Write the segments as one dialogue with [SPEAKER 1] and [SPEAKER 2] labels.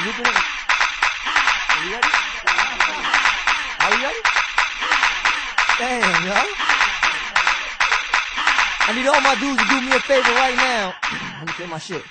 [SPEAKER 1] looping it. Are you ready? Are we ready? Damn, yo. I need all my dudes to do me a favor right now. Let me play my shit.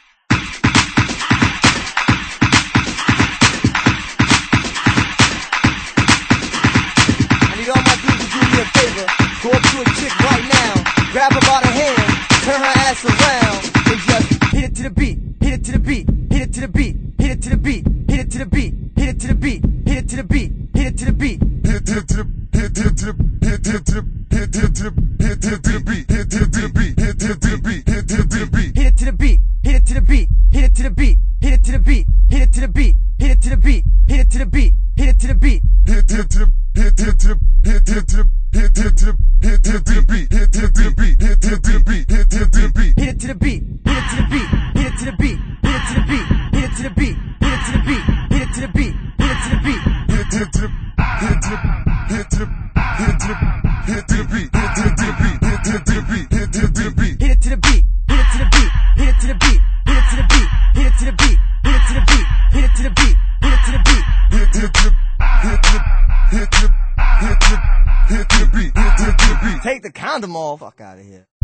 [SPEAKER 1] I need all my dudes to do me a favor. Go up to a chick right now, grab her by the hand, turn her ass around, and just hit it to the beat, hit it to the beat, hit it to the beat, hit it to the beat, hit it to the beat, hit it to the beat, hit it to the beat, hit it to the beat, hit it to the hit it to the hit it to the hit it to the hit it to the beat, hit it to the beat, hit it to the beat, hit it to the beat, hit it to the beat, hit it to the beat, hit it to the beat, hit it to the beat, hit it to the beat, hit it to the beat, hit it to the beat, hit it to the beat, hit it to the hit it to hit it to hit it to hit it to the beat, hit it to the beat, hit it to the beat, hit it to the beat, hit it to the beat, hit it to the beat, hit it to the beat, hit it to the beat, hit it to the beat, hit it to the beat, hit it to the beat, hit it to the beat, hit it to the hit to the hit to the hit to the hit to the beat, hit to the beat, hit to the beat, hit to the beat, hit it to the beat, hit it to the beat, hit it to the beat, hit it to the beat, hit it to the beat, hit it to the beat, hit it to the beat, hit it to the beat, hit to the hit to the hit to the hit to the hit to the beat, hit to the beat. Take the condom off. Fuck out of here.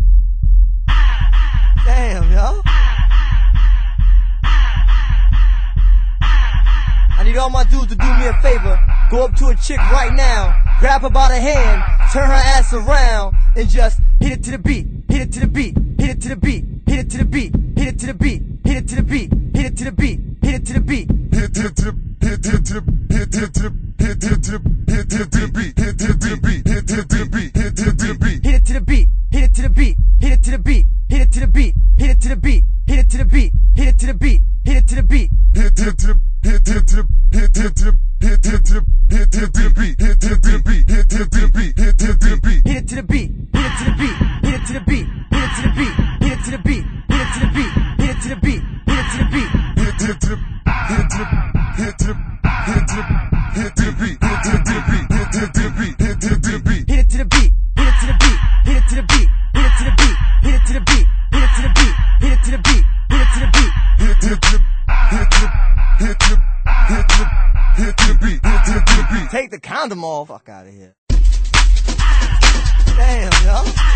[SPEAKER 1] Damn, yo. I need all my dudes to do me a favor. Go up to a chick right now, grab her by the hand, turn her ass around, and just hit it to the beat, hit it to the beat, hit it to the beat, hit it to the beat, hit it to the beat, hit it to the beat, hit it to the beat, hit it to the beat, hit it to the hit it to hit it to hit it to hit it to the beat, hit it to the beat, hit it to the beat, hit it to the beat, hit it to the beat, hit it to the beat, hit it to the beat, hit it to the beat, hit it to the beat, hit it to the beat, hit it to the beat, hit it to the beat, hit it to the hit it to hit it to hit it to hit it to the beat, hit it to the beat, hit it to the beat, hit it to the beat, hit it to the beat, hit it to the beat, hit it to the beat, hit it to the beat, hit it to the beat, hit it to the beat, hit it to the beat, hit it to the beat, hit it to the hit to the hit to the hit to the hit to the beat, hit to the beat, hit to the beat, hit to the beat, hit it to the beat, hit it to the beat, hit it to the beat, hit it to the beat, hit it to the beat, hit it to the beat, hit it to the beat, hit it to the beat, hit to the hit to hit to hit to hit to the beat, hit to the beat. Take the condom off. Fuck out of here. Damn, yo.